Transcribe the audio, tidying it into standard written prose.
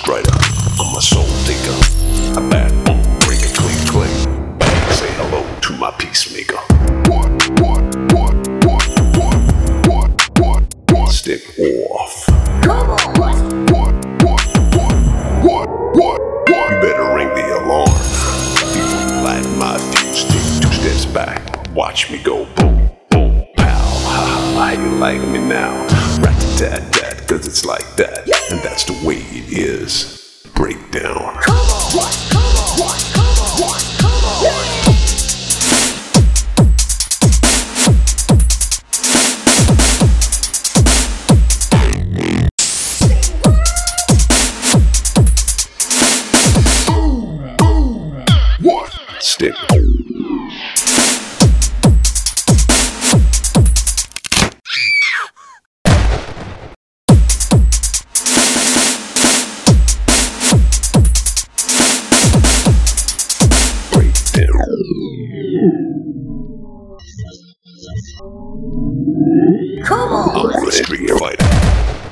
strider. I'm a soul taker. A bad boom, break a clean cling. Bang, say hello to my peacemaker. Stick off. Come on. You better ring the alarm. Before you light my fuse, take 2 steps back. Watch me go boom, boom, pow. Ha, how you like me now? Rat-a-tat-tat, cause it's like that. And that's the way it is. Break down. Come on. Come on. Come on. Come on. Stick. Break down. Come on. I'm a street fighter.